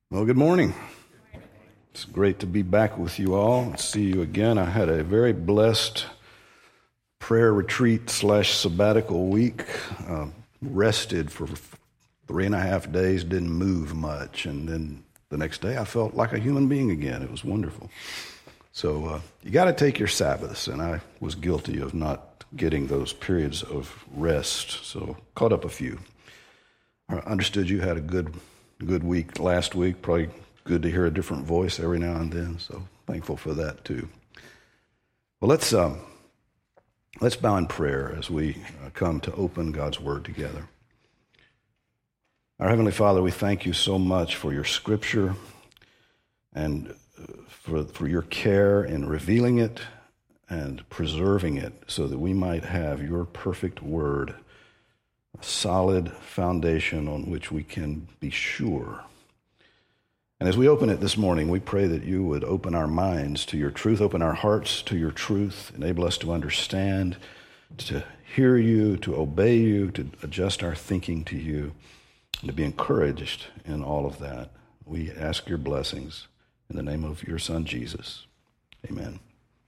Well, good morning. It's great to be back with you all. See you again. I had a very blessed prayer retreat / sabbatical week. Rested for 3.5 days, didn't move much. And then the next day I felt like a human being again. It was wonderful. So you got to take your Sabbaths. And I was guilty of not getting those periods of rest. So caught up a few. I understood you had a good week last week. Probably good to hear a different voice every now and then. So thankful for that too. Well, let's bow in prayer as we come to open God's Word together. Our Heavenly Father, we thank you so much for your Scripture and for your care in revealing it and preserving it so that we might have your perfect Word, a solid foundation on which we can be sure. And as we open it this morning, we pray that you would open our minds to your truth, open our hearts to your truth, enable us to understand, to hear you, to obey you, to adjust our thinking to you, and to be encouraged in all of that. We ask your blessings in the name of your Son, Jesus. Amen.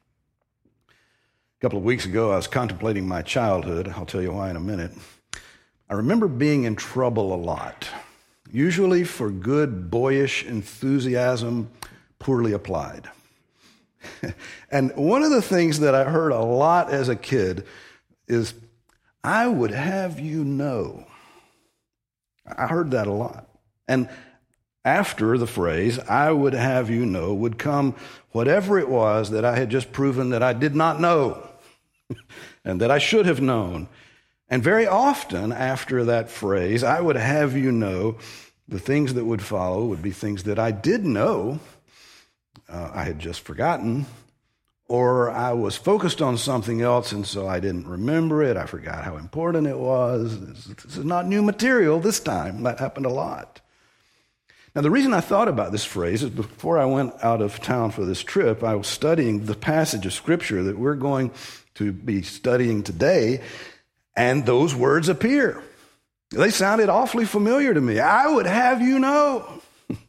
A couple of weeks ago, I was contemplating my childhood. I'll tell you why in a minute. I remember being in trouble a lot, usually for good boyish enthusiasm poorly applied. And one of the things that I heard a lot as a kid is, "I would have you know." I heard that a lot. And after the phrase, "I would have you know," would come whatever it was that I had just proven that I did not know and that I should have known. And very often after that phrase, "I would have you know," the things that would follow would be things that I did know, I had just forgotten, or I was focused on something else and so I didn't remember it. I forgot how important it was. This is not new material this time. That happened a lot. Now, the reason I thought about this phrase is before I went out of town for this trip, I was studying the passage of Scripture that we're going to be studying today. And those words appear. They sounded awfully familiar to me. "I would have you know."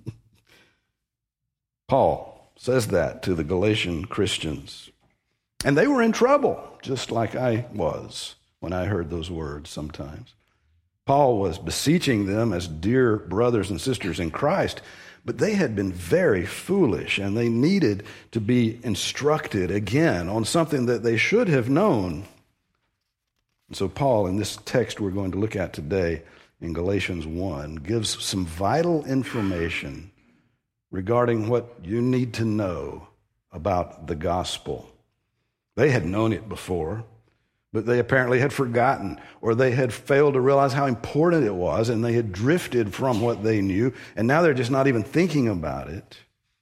Paul says that to the Galatian Christians. And they were in trouble, just like I was when I heard those words sometimes. Paul was beseeching them as dear brothers and sisters in Christ, but they had been very foolish, and they needed to be instructed again on something that they should have known. So Paul, in this text we're going to look at today in Galatians 1, gives some vital information regarding what you need to know about the gospel. They had known it before, but they apparently had forgotten, or they had failed to realize how important it was, and they had drifted from what they knew, and now they're just not even thinking about it.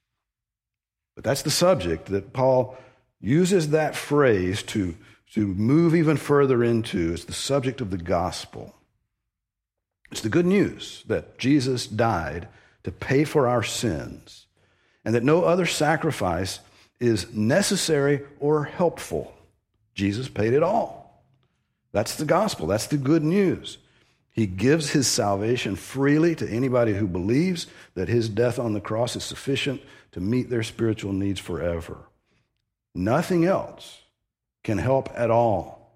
But that's the subject that Paul uses that phrase to move even further into. Is the subject of the gospel. It's the good news that Jesus died to pay for our sins and that no other sacrifice is necessary or helpful. Jesus paid it all. That's the gospel. That's the good news. He gives his salvation freely to anybody who believes that his death on the cross is sufficient to meet their spiritual needs forever. Nothing else can help at all.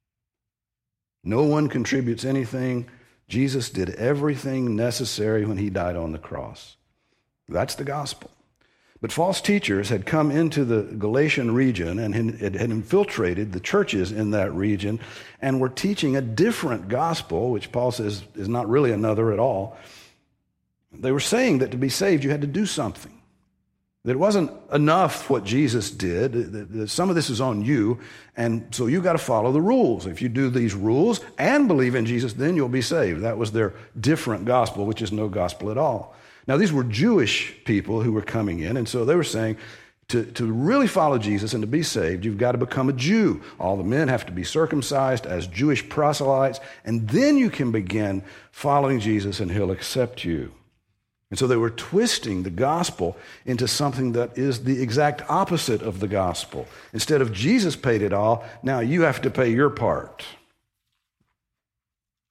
No one contributes anything. Jesus did everything necessary when he died on the cross. That's the gospel. But false teachers had come into the Galatian region and had infiltrated the churches in that region and were teaching a different gospel, which Paul says is not really another at all. They were saying that to be saved, you had to do something. That it wasn't enough what Jesus did. That some of this is on you, and so you got to follow the rules. If you do these rules and believe in Jesus, then you'll be saved. That was their different gospel, which is no gospel at all. Now, these were Jewish people who were coming in, and so they were saying, to really follow Jesus and to be saved, you've got to become a Jew. All the men have to be circumcised as Jewish proselytes, and then you can begin following Jesus and he'll accept you. And so they were twisting the gospel into something that is the exact opposite of the gospel. Instead of Jesus paid it all, now you have to pay your part.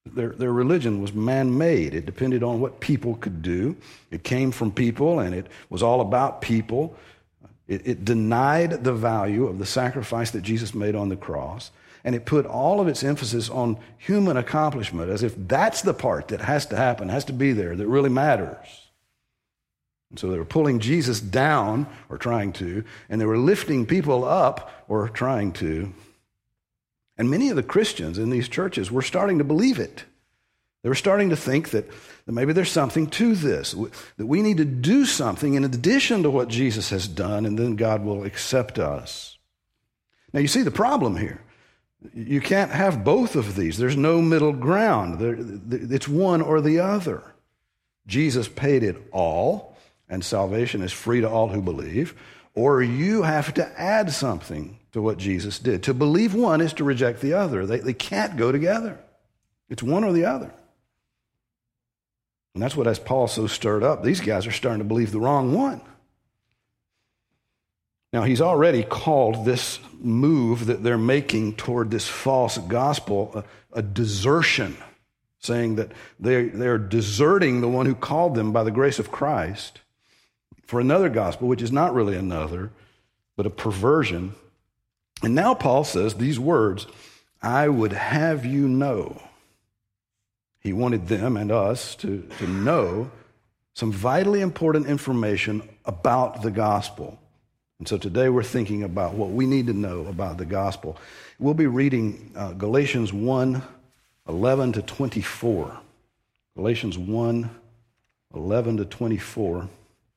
Their religion was man-made. It depended on what people could do. It came from people, and it was all about people. It denied the value of the sacrifice that Jesus made on the cross, and it put all of its emphasis on human accomplishment, as if that's the part that has to happen, has to be there, that really matters. And so they were pulling Jesus down, or trying to, and they were lifting people up, or trying to. And many of the Christians in these churches were starting to believe it. They were starting to think that maybe there's something to this, that we need to do something in addition to what Jesus has done, and then God will accept us. Now, you see the problem here. You can't have both of these. There's no middle ground. It's one or the other. Jesus paid it all, and salvation is free to all who believe, or you have to add something to what Jesus did. To believe one is to reject the other. They can't go together. It's one or the other. And that's what has Paul so stirred up. These guys are starting to believe the wrong one. Now, he's already called this move that they're making toward this false gospel a desertion, saying that they're deserting the one who called them by the grace of Christ for another gospel, which is not really another, but a perversion. And now Paul says these words, I would have you know. He wanted them and us to know some vitally important information about the gospel. And so today we're thinking about what we need to know about the gospel. We'll be reading Galatians 1:11 to 24. Galatians 1:11 to 24.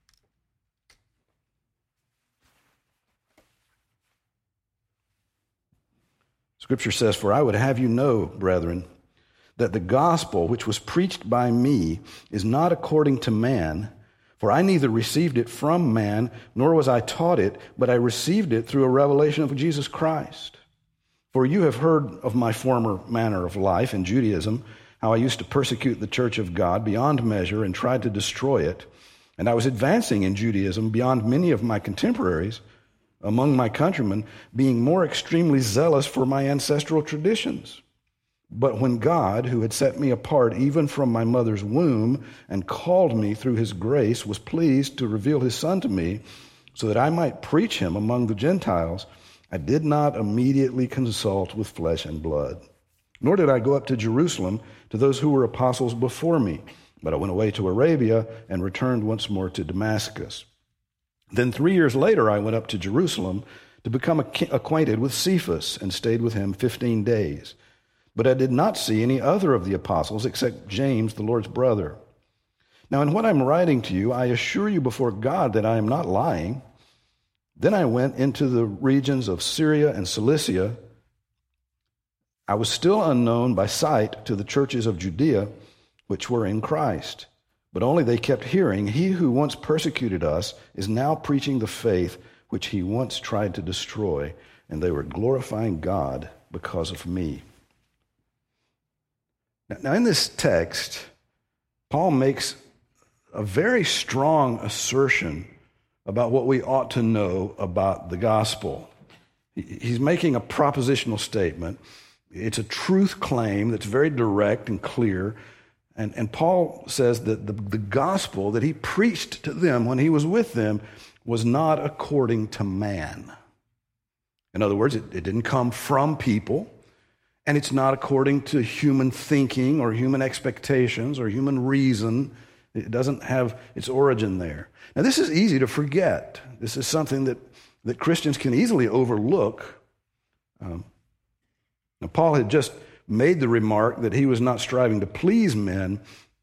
Scripture says, For I would have you know, brethren, that the gospel which was preached by me is not according to man, for I neither received it from man, nor was I taught it, but I received it through a revelation of Jesus Christ. For you have heard of my former manner of life in Judaism, how I used to persecute the church of God beyond measure and tried to destroy it. And I was advancing in Judaism beyond many of my contemporaries, among my countrymen, being more extremely zealous for my ancestral traditions. But when God, who had set me apart even from my mother's womb and called me through his grace, was pleased to reveal his Son to me so that I might preach him among the Gentiles, I did not immediately consult with flesh and blood. Nor did I go up to Jerusalem to those who were apostles before me, but I went away to Arabia and returned once more to Damascus. Then 3 years later, I went up to Jerusalem to become acquainted with Cephas and stayed with him 15 days. But I did not see any other of the apostles except James, the Lord's brother. Now, in what I'm writing to you, I assure you before God that I am not lying. Then I went into the regions of Syria and Cilicia. I was still unknown by sight to the churches of Judea, which were in Christ. But only they kept hearing, he who once persecuted us is now preaching the faith which he once tried to destroy, and they were glorifying God because of me. Now, in this text, Paul makes a very strong assertion about what we ought to know about the gospel. He's making a propositional statement. It's a truth claim that's very direct and clear. And Paul says that the gospel that he preached to them when he was with them was not according to man. In other words, it didn't come from people, and it's not according to human thinking or human expectations or human reason. It doesn't have its origin there. Now, this is easy to forget. This is something that Christians can easily overlook. Now, Paul had just made the remark that he was not striving to please men,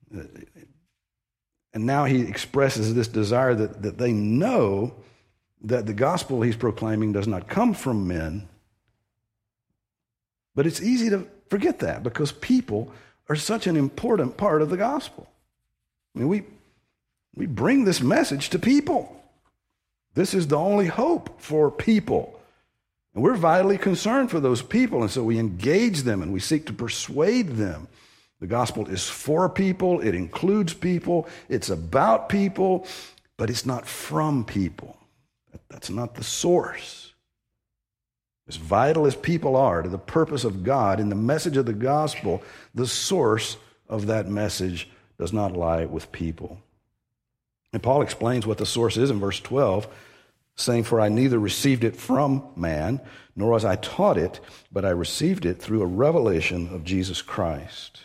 and now he expresses this desire that they know that the gospel he's proclaiming does not come from men. But it's easy to forget that because people are such an important part of the gospel. I mean, we bring this message to people. This is the only hope for people. And we're vitally concerned for those people, and so we engage them and we seek to persuade them. The gospel is for people, it includes people, it's about people, but it's not from people. That's not the source. As vital as people are to the purpose of God in the message of the gospel, the source of that message does not lie with people. And Paul explains what the source is in verse 12, saying, "For I neither received it from man, nor was I taught it, but I received it through a revelation of Jesus Christ."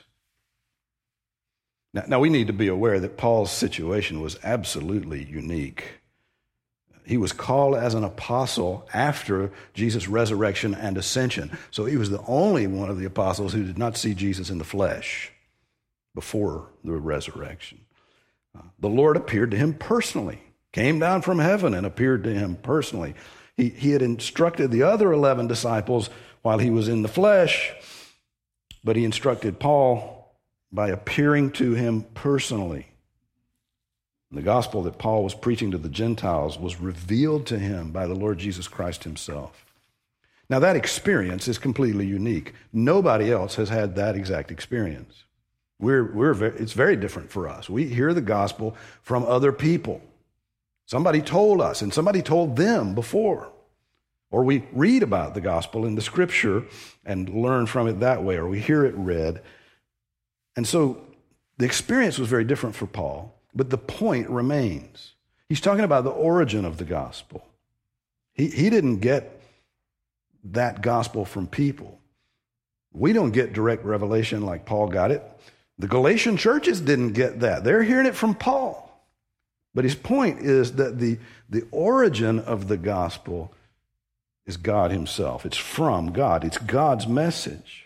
Now we need to be aware that Paul's situation was absolutely unique. He was called as an apostle after Jesus' resurrection and ascension. So he was the only one of the apostles who did not see Jesus in the flesh before the resurrection. The Lord appeared to him personally, came down from heaven and appeared to him personally. He had instructed the other 11 disciples while he was in the flesh, but he instructed Paul by appearing to him personally. The gospel that Paul was preaching to the Gentiles was revealed to him by the Lord Jesus Christ himself. Now that experience is completely unique. Nobody else has had that exact experience. It's very different for us. We hear the gospel from other people. Somebody told us, and somebody told them before. Or we read about the gospel in the scripture and learn from it that way, or we hear it read. And so the experience was very different for Paul, but the point remains. He's talking about the origin of the gospel. He didn't get that gospel from people. We don't get direct revelation like Paul got it. The Galatian churches didn't get that. They're hearing it from Paul. But his point is that the origin of the gospel is God himself. It's from God. It's God's message.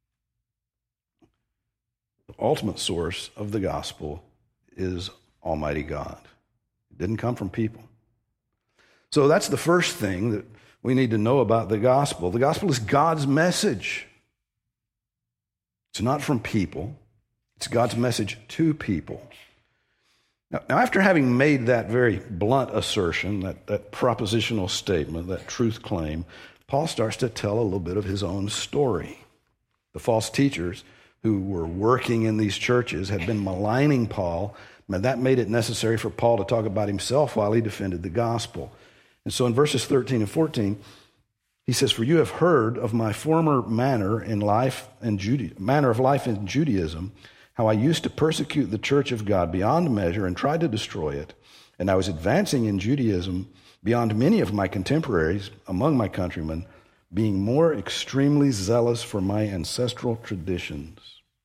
The ultimate source of the gospel is Almighty God. It didn't come from people. So that's the first thing that we need to know about the gospel. The gospel is God's message. It's not from people. It's God's message to people. Now, after having made that very blunt assertion, that propositional statement, that truth claim, Paul starts to tell a little bit of his own story. The false teachers who were working in these churches had been maligning Paul, and that made it necessary for Paul to talk about himself while he defended the gospel. And so in verses 13 and 14, he says, "For you have heard of my former manner of life in Judaism, how I used to persecute the church of God beyond measure and tried to destroy it. And I was advancing in Judaism beyond many of my contemporaries among my countrymen, being more extremely zealous for my ancestral traditions."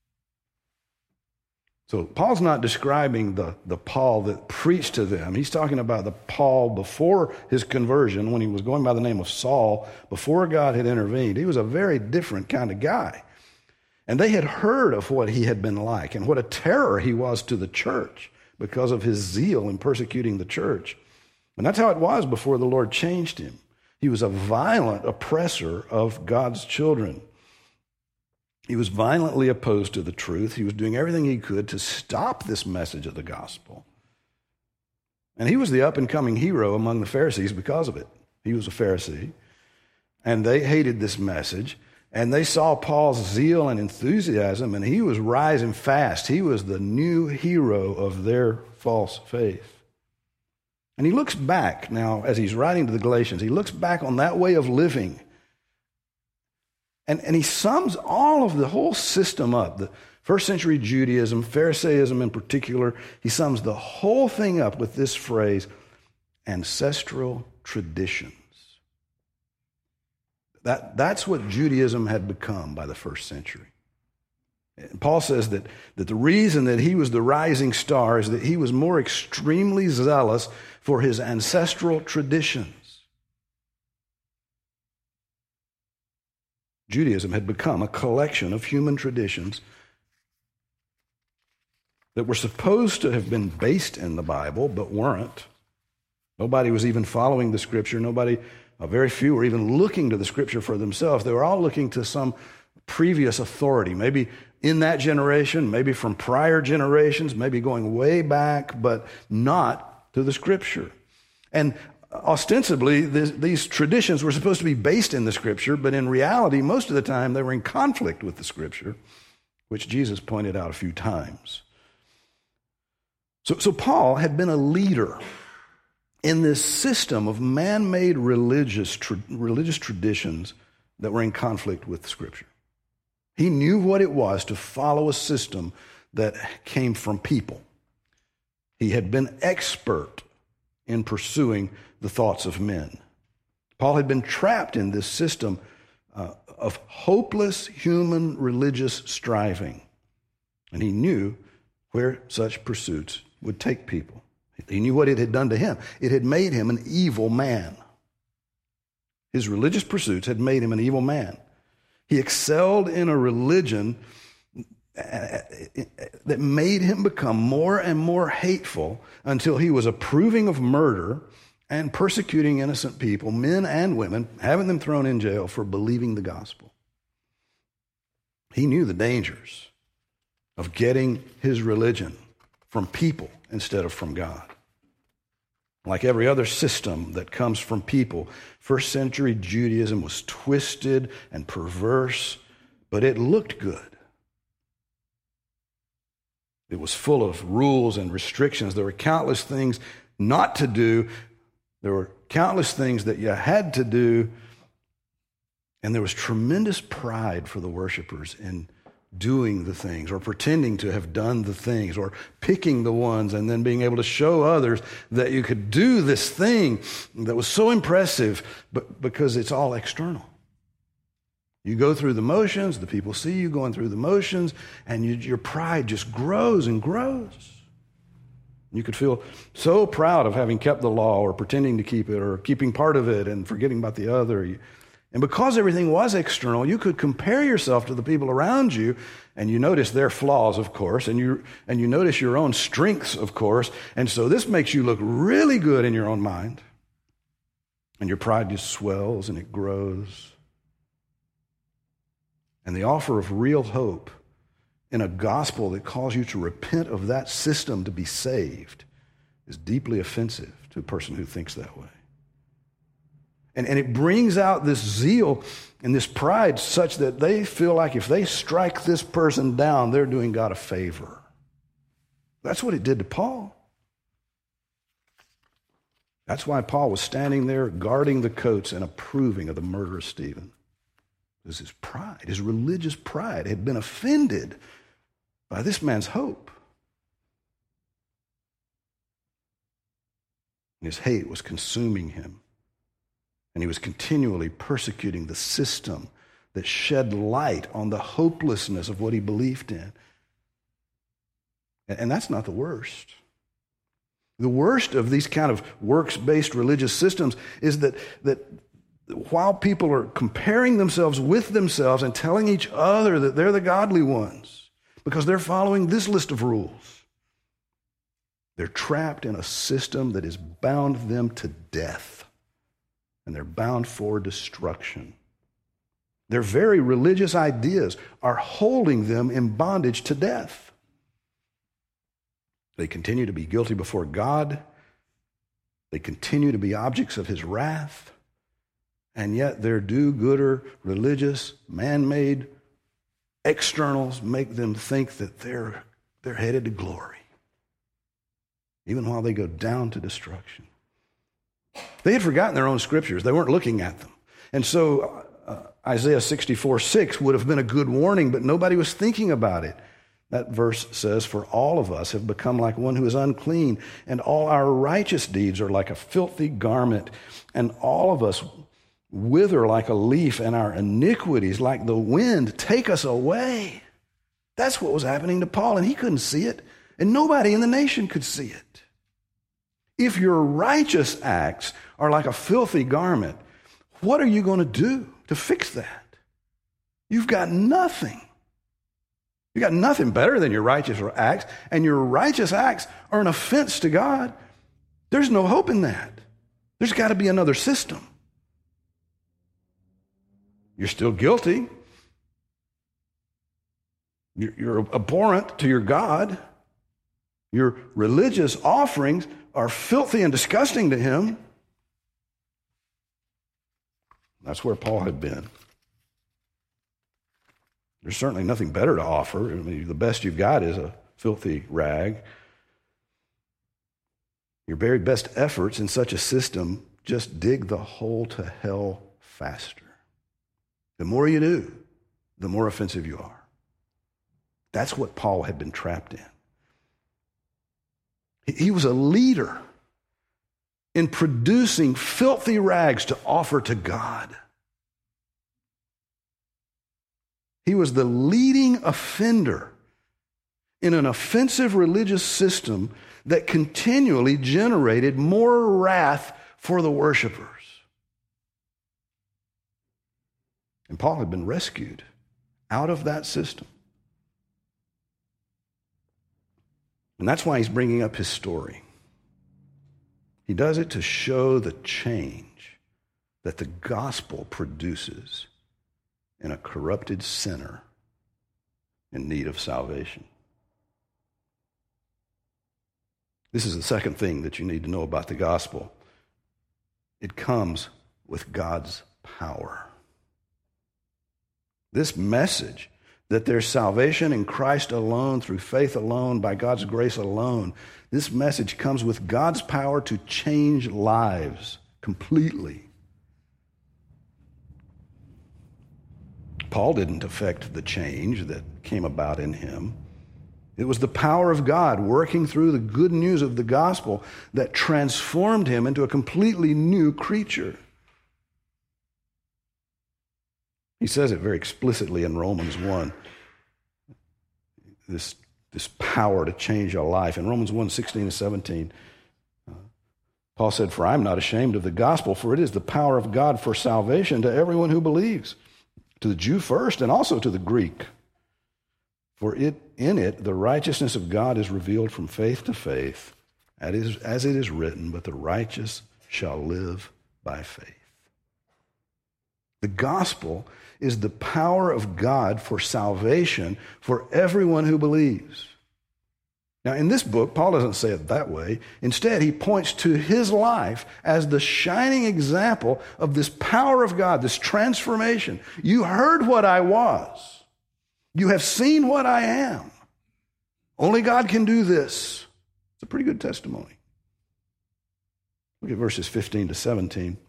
So Paul's not describing the Paul that preached to them. He's talking about the Paul before his conversion, when he was going by the name of Saul, before God had intervened. He was a very different kind of guy. And they had heard of what he had been like and what a terror he was to the church because of his zeal in persecuting the church. And that's how it was before the Lord changed him. He was a violent oppressor of God's children. He was violently opposed to the truth. He was doing everything he could to stop this message of the gospel. And he was the up-and-coming hero among the Pharisees because of it. He was a Pharisee. And they hated this message. And they saw Paul's zeal and enthusiasm, and he was rising fast. He was the new hero of their false faith. And he looks back now, as he's writing to the Galatians, he looks back on that way of living. And he sums all of the whole system up, the first century Judaism, Pharisaism in particular. He sums the whole thing up with this phrase, ancestral traditions. That's what Judaism had become by the first century. And Paul says that the reason that he was the rising star is that he was more extremely zealous for his ancestral traditions. Judaism had become a collection of human traditions that were supposed to have been based in the Bible, but weren't. Nobody was even following the Scripture. Very few were even looking to the Scripture for themselves. They were all looking to some previous authority, maybe in that generation, maybe from prior generations, maybe going way back, but not to the Scripture. And ostensibly, these traditions were supposed to be based in the Scripture, but in reality, most of the time, they were in conflict with the Scripture, which Jesus pointed out a few times. So Paul had been a leader in this system of man-made religious traditions that were in conflict with Scripture. He knew what it was to follow a system that came from people. He had been expert in pursuing the thoughts of men. Paul had been trapped in this system of hopeless human religious striving, and he knew where such pursuits would take people. He knew what it had done to him. It had made him an evil man. His religious pursuits had made him an evil man. He excelled in a religion that made him become more and more hateful until he was approving of murder and persecuting innocent people, men and women, having them thrown in jail for believing the gospel. He knew the dangers of getting his religion from people instead of from God. Like every other system that comes from people, first century Judaism was twisted and perverse, but it looked good. It was full of rules and restrictions. There were countless things not to do. There were countless things that you had to do. And there was tremendous pride for the worshipers in doing the things or pretending to have done the things or picking the ones and then being able to show others that you could do this thing that was so impressive, but because it's all external. You go through the motions, the people see you going through the motions, and your pride just grows and grows. You could feel so proud of having kept the law or pretending to keep it or keeping part of it and forgetting about the other. And because everything was external, you could compare yourself to the people around you, and you notice their flaws, of course, and you notice your own strengths, of course. And so this makes you look really good in your own mind. And your pride just swells and it grows. And the offer of real hope in a gospel that calls you to repent of that system to be saved is deeply offensive to a person who thinks that way. And it brings out this zeal and this pride such that they feel like if they strike this person down, they're doing God a favor. That's what it did to Paul. That's why Paul was standing there guarding the coats and approving of the murder of Stephen. It was his pride, his religious pride had been offended by this man's hope. And his hate was consuming him. And he was continually persecuting the system that shed light on the hopelessness of what he believed in. And that's not the worst. The worst of these kind of works-based religious systems is that while people are comparing themselves with themselves and telling each other that they're the godly ones because they're following this list of rules, they're trapped in a system that has bound them to death. And they're bound for destruction. Their very religious ideas are holding them in bondage to death. They continue to be guilty before God. They continue to be objects of his wrath. And yet their do-gooder, religious, man-made externals make them think that they're headed to glory, even while they go down to destruction. They had forgotten their own scriptures. They weren't looking at them. And so Isaiah 64:6 would have been a good warning, but nobody was thinking about it. That verse says, "For all of us have become like one who is unclean, and all our righteous deeds are like a filthy garment, and all of us wither like a leaf, and our iniquities like the wind take us away." That's what was happening to Paul, and he couldn't see it, and nobody in the nation could see it. If your righteous acts are like a filthy garment, what are you going to do to fix that? You've got nothing. You've got nothing better than your righteous acts, and your righteous acts are an offense to God. There's no hope in that. There's got to be another system. You're still guilty. You're abhorrent to your God. Your religious offerings are filthy and disgusting to him. That's where Paul had been. There's certainly nothing better to offer. I mean, the best you've got is a filthy rag. Your very best efforts in such a system just dig the hole to hell faster. The more you do, the more offensive you are. That's what Paul had been trapped in. He was a leader in producing filthy rags to offer to God. He was the leading offender in an offensive religious system that continually generated more wrath for the worshipers. And Paul had been rescued out of that system. And that's why he's bringing up his story. He does it to show the change that the gospel produces in a corrupted sinner in need of salvation. This is the second thing that you need to know about the gospel. It comes with God's power. This message that there's salvation in Christ alone, through faith alone, by God's grace alone, this message comes with God's power to change lives completely. Paul didn't affect the change that came about in him. It was the power of God working through the good news of the gospel that transformed him into a completely new creature. He says it very explicitly in Romans 1, this power to change a life. In Romans 1, 16 and 17, Paul said, "For I am not ashamed of the gospel, for it is the power of God for salvation to everyone who believes, to the Jew first and also to the Greek. For in it the righteousness of God is revealed from faith to faith, as it is written, but the righteous shall live by faith." The gospel is the power of God for salvation for everyone who believes. Now, in this book, Paul doesn't say it that way. Instead, he points to his life as the shining example of this power of God, this transformation. You heard what I was. You have seen what I am. Only God can do this. It's a pretty good testimony. Look at verses 15 to 17.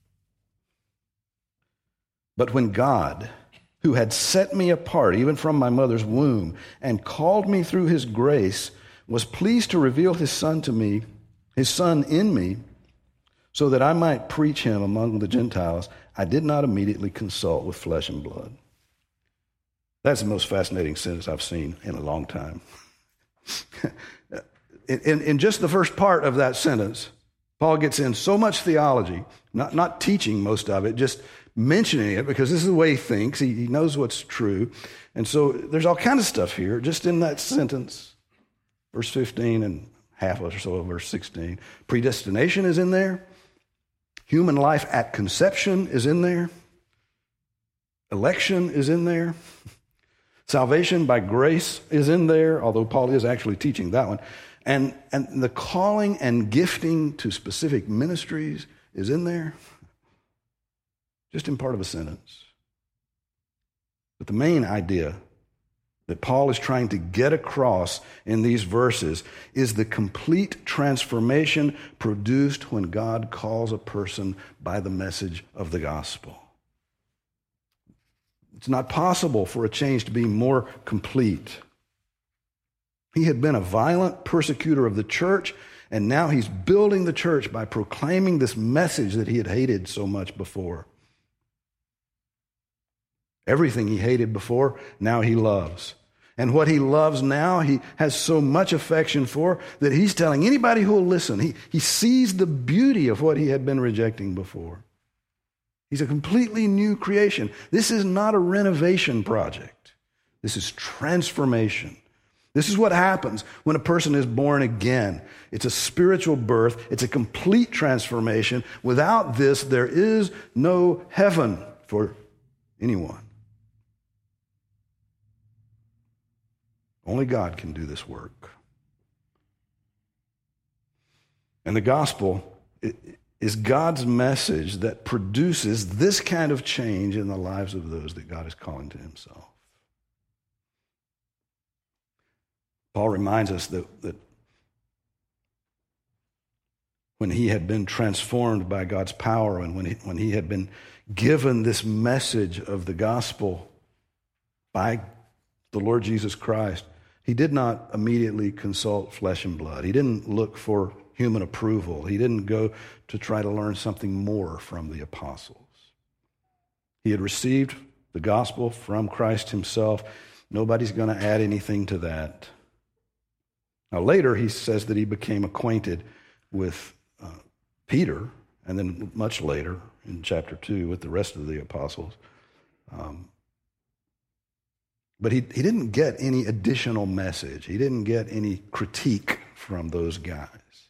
"But when God, who had set me apart even from my mother's womb and called me through his grace, was pleased to reveal his Son to me, his Son in me, so that I might preach him among the Gentiles, I did not immediately consult with flesh and blood." That's the most fascinating sentence I've seen in a long time. In just the first part of that sentence, Paul gets in so much theology, not teaching most of it, just mentioning it because this is the way he thinks. He knows what's true. And so there's all kinds of stuff here just in that sentence. Verse 15 and half or so of verse 16. Predestination is in there. Human life at conception is in there. Election is in there. Salvation by grace is in there, although Paul is actually teaching that one. And the calling and gifting to specific ministries is in there, just in part of a sentence. But the main idea that Paul is trying to get across in these verses is the complete transformation produced when God calls a person by the message of the gospel. It's not possible for a change to be more complete. He had been a violent persecutor of the church, and now he's building the church by proclaiming this message that he had hated so much before. Everything he hated before, now he loves. And what he loves now, he has so much affection for that he's telling anybody who will listen. He sees the beauty of what he had been rejecting before. He's a completely new creation. This is not a renovation project. This is transformation. This is what happens when a person is born again. It's a spiritual birth. It's a complete transformation. Without this, there is no heaven for anyone. Only God can do this work. And the gospel is God's message that produces this kind of change in the lives of those that God is calling to himself. Paul reminds us that when he had been transformed by God's power and when he had been given this message of the gospel by the Lord Jesus Christ, he did not immediately consult flesh and blood. He didn't look for human approval. He didn't go to try to learn something more from the apostles. He had received the gospel from Christ himself. Nobody's going to add anything to that. Now later he says that he became acquainted with Peter, and then much later in chapter 2 with the rest of the apostles. But he didn't get any additional message. He didn't get any critique from those guys.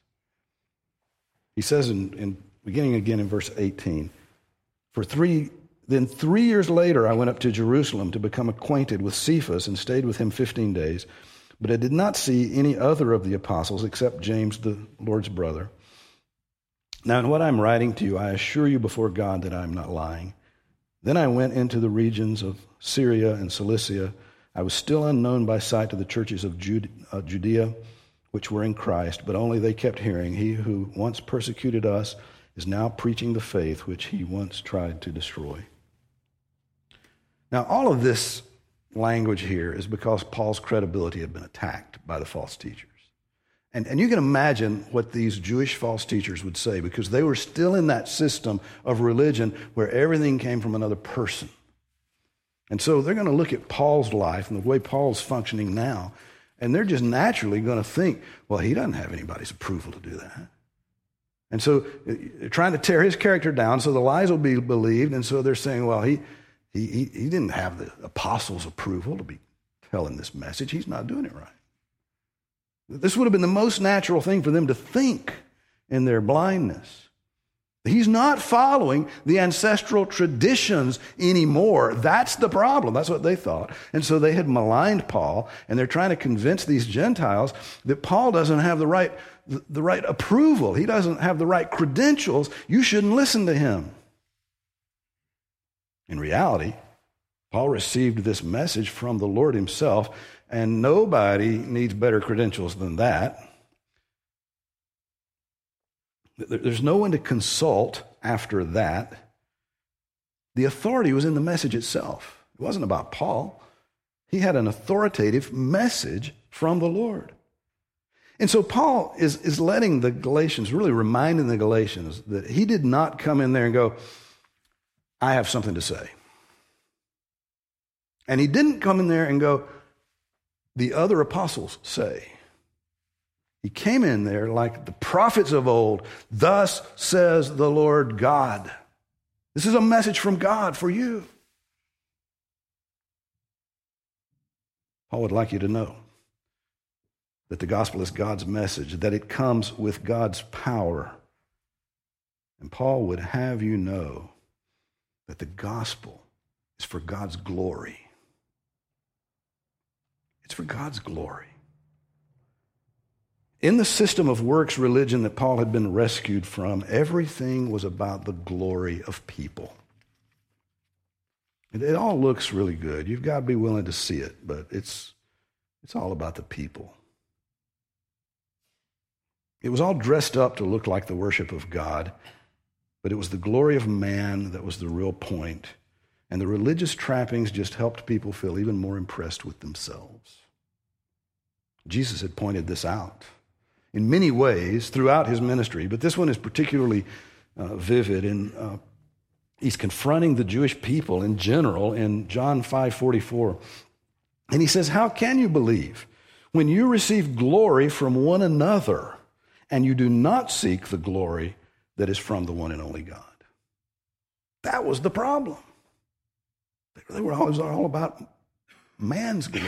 He says in beginning again in verse 18, Then 3 years later I went up to Jerusalem to become acquainted with Cephas and stayed with him 15 days. But I did not see any other of the apostles except James, the Lord's brother. Now in what I'm writing to you, I assure you before God that I'm not lying. Then I went into the regions of Syria and Cilicia. I was still unknown by sight to the churches of Judea, which were in Christ, but only they kept hearing, he who once persecuted us is now preaching the faith which he once tried to destroy. Now, all of this language here is because Paul's credibility had been attacked by the false teachers. And you can imagine what these Jewish false teachers would say, because they were still in that system of religion where everything came from another person. And so they're going to look at Paul's life and the way Paul's functioning now, and they're just naturally going to think, well, he doesn't have anybody's approval to do that. And so they're trying to tear his character down so the lies will be believed, and so they're saying, well, he didn't have the apostles' approval to be telling this message. He's not doing it right. This would have been the most natural thing for them to think in their blindness. He's not following the ancestral traditions anymore. That's the problem. That's what they thought. And so they had maligned Paul, and they're trying to convince these Gentiles that Paul doesn't have the right approval. He doesn't have the right credentials. You shouldn't listen to him. In reality, Paul received this message from the Lord himself, and nobody needs better credentials than that. There's no one to consult after that. The authority was in the message itself. It wasn't about Paul. He had an authoritative message from the Lord. And so Paul is letting the Galatians, really reminding the Galatians that he did not come in there and go, I have something to say. And he didn't come in there and go, the other apostles say. He came in there like the prophets of old. Thus says the Lord God. This is a message from God for you. Paul would like you to know that the gospel is God's message, that it comes with God's power. And Paul would have you know that the gospel is for God's glory. It's for God's glory. In the system of works religion that Paul had been rescued from, everything was about the glory of people. It all looks really good. You've got to be willing to see it, but it's all about the people. It was all dressed up to look like the worship of God, but it was the glory of man that was the real point. And the religious trappings just helped people feel even more impressed with themselves. Jesus had pointed this out in many ways throughout his ministry, but this one is particularly vivid. He's confronting the Jewish people in general in John 5:44. And he says, how can you believe when you receive glory from one another and you do not seek the glory that is from the one and only God? That was the problem. They were always all about man's glory.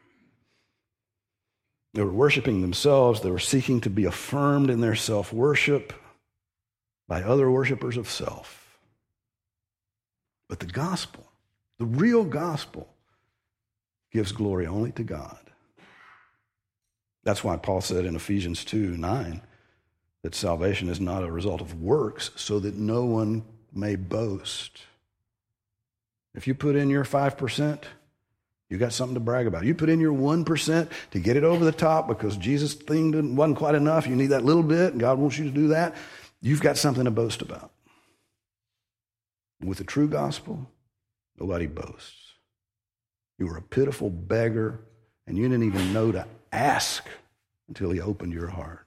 They were worshiping themselves. They were seeking to be affirmed in their self-worship by other worshipers of self. But the gospel, the real gospel, gives glory only to God. That's why Paul said in Ephesians 2:9 that salvation is not a result of works, so that no one may boast. If you put in your 5%, You got something to brag about. You put in your 1% to get it over the top because Jesus' thing wasn't quite enough. You need that little bit, and God wants you to do that. You've got something to boast about. With the true gospel, nobody boasts. You were a pitiful beggar, and you didn't even know to ask until he opened your heart.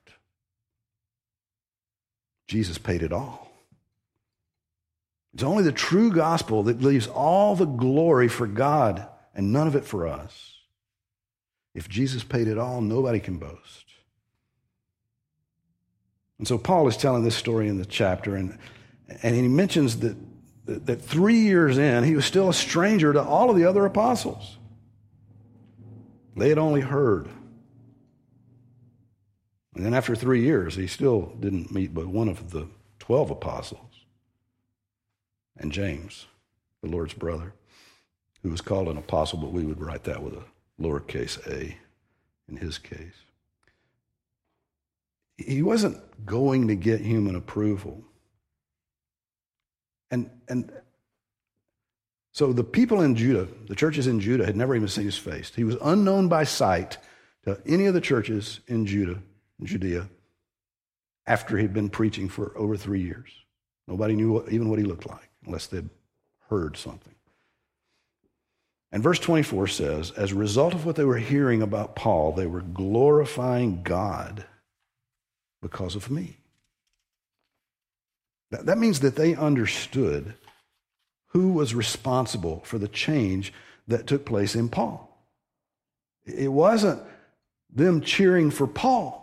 Jesus paid it all. It's only the true gospel that leaves all the glory for God and none of it for us. If Jesus paid it all, nobody can boast. And so Paul is telling this story in the chapter, and he mentions that 3 years in, he was still a stranger to all of the other apostles. They had only heard. And then after 3 years, he still didn't meet but one of the 12 apostles, and James, the Lord's brother, who was called an apostle, but we would write that with a lowercase a in his case. He wasn't going to get human approval. And so the people in Judah, the churches in Judah, had never even seen his face. He was unknown by sight to any of the churches in Judea, after he'd been preaching for over 3 years. Nobody knew even what he looked like, unless they'd heard something. And verse 24 says, as a result of what they were hearing about Paul, they were glorifying God because of me. That means that they understood who was responsible for the change that took place in Paul. It wasn't them cheering for Paul.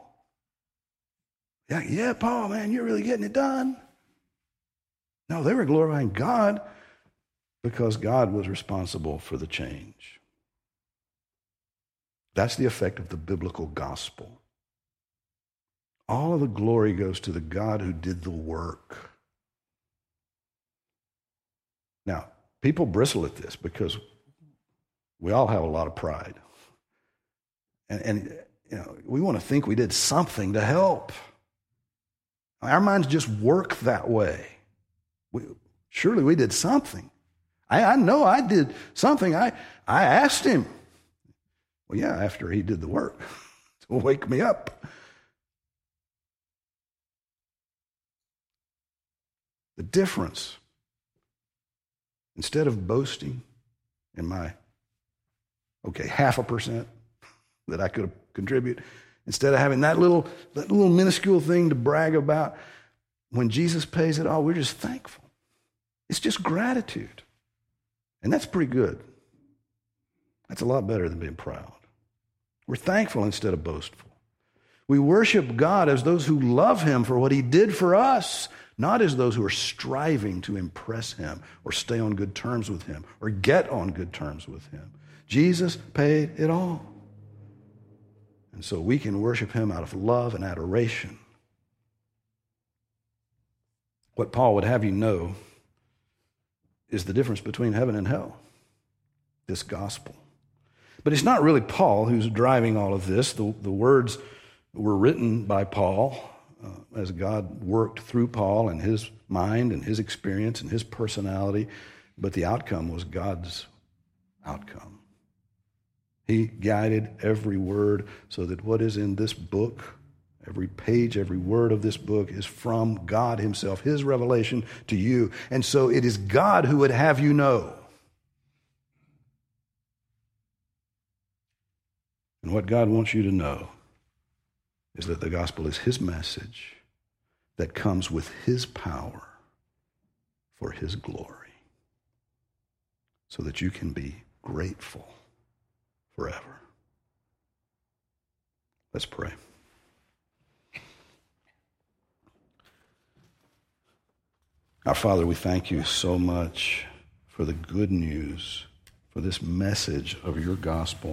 Yeah, Paul, man, you're really getting it done. No, they were glorifying God because God was responsible for the change. That's the effect of the biblical gospel. All of the glory goes to the God who did the work. Now, people bristle at this because we all have a lot of pride. And we want to think we did something to help. Our minds just work that way. Surely we did something. I know I did something. I asked him. Well, yeah, after he did the work to wake me up. The difference, instead of boasting in my, 0.5% that I could contribute, instead of having that little minuscule thing to brag about, when Jesus pays it all, we're just thankful. It's just gratitude. And that's pretty good. That's a lot better than being proud. We're thankful instead of boastful. We worship God as those who love him for what he did for us, not as those who are striving to impress him or stay on good terms with him or get on good terms with him. Jesus paid it all. And so we can worship him out of love and adoration. What Paul would have you know is the difference between heaven and hell, this gospel. But it's not really Paul who's driving all of this. The words were written by Paul as God worked through Paul and his mind and his experience and his personality, but the outcome was God's outcome. He guided every word so that what is in this book, every page, every word of this book is from God himself, his revelation to you. And so it is God who would have you know. And what God wants you to know is that the gospel is his message that comes with his power for his glory, so that you can be grateful forever. Let's pray. Our Father, we thank you so much for the good news, for this message of your gospel.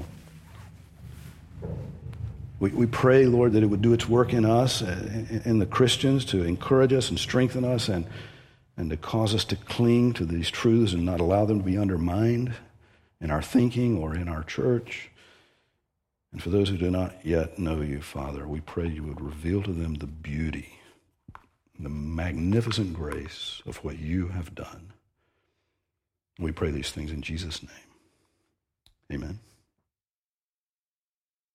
We pray, Lord, that it would do its work in us, in the Christians, to encourage us and strengthen us and to cause us to cling to these truths and not allow them to be undermined in our thinking or in our church. And for those who do not yet know you, Father, we pray you would reveal to them the beauty, the magnificent grace of what you have done. We pray these things in Jesus' name. Amen.